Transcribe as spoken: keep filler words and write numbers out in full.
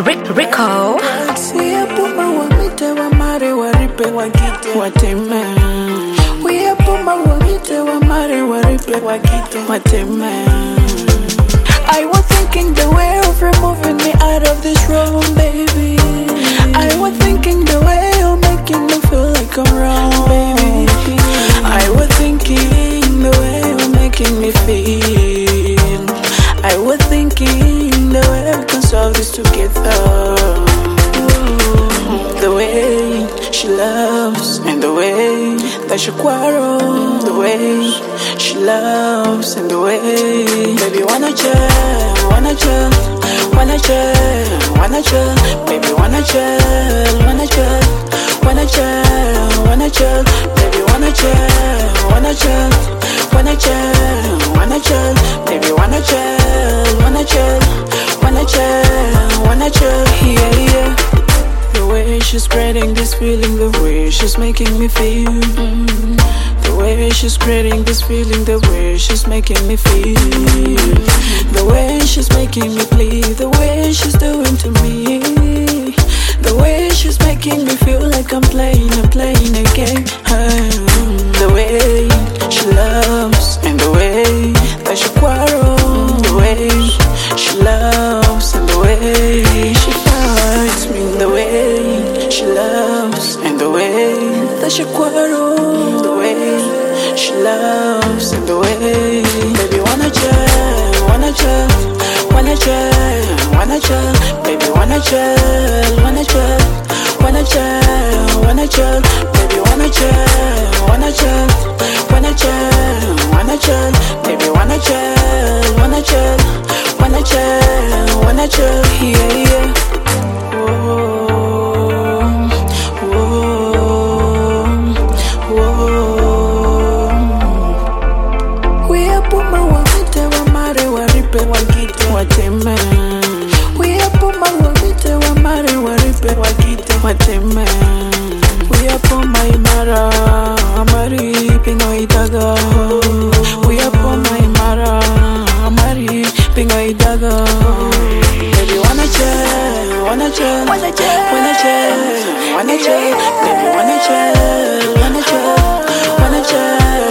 Rick Rico. We are puma wamite wa mare waripe wakite wateme. We are puma wamite wa mare waripe wakite wateme. I was thinking the way of removing me out of this room, baby. I was thinking the way you're making me feel like I'm wrong, baby. I was thinking the way you're making me feel. I was thinking the way we can solve this together. The way she loves and the way that she quarrel. The way she loves and the way. Baby, wanna chill, wanna chill, wanna chill, wanna chill. Baby, wanna chill, wanna chill, wanna chill, wanna chill. Baby, wanna chill, wanna chill, wanna chill, wanna chill. Baby, wanna chill, wanna chill, wanna chill, wanna chill. Yeah, yeah. The way she's spreading this feeling, the way she's making me feel. Mm. The way she's spreading this feeling, the way she's making me feel. The way she's making me bleed, the way she's doing to me. The way she's making me feel like I'm playing, I'm playing a game. Mm. The way she loves and the way that she quarrels. The way she loves and the way she fights me. The way she loves and the way that she quarrels. The way she loves and the way. Baby, wanna chill, wanna chill, wanna chill, wanna chill. Baby, wanna chill, wanna chill, wanna chill, wanna chill. Baby, wanna chill, wanna chill, wanna chill, wanna chill. Baby, wanna chill, wanna chill, wanna chill, wanna chill. Yeah, yeah. Wateme. We are puma wamite wa mare waripe wakite wateme. We are puma imara amari pingo itaga. We are puma imara amari pingo itaga. Baby, wanna chill, wanna chill, wanna chill, wanna chill, wanna chill. Baby, wanna chill, wanna chill, wanna chill.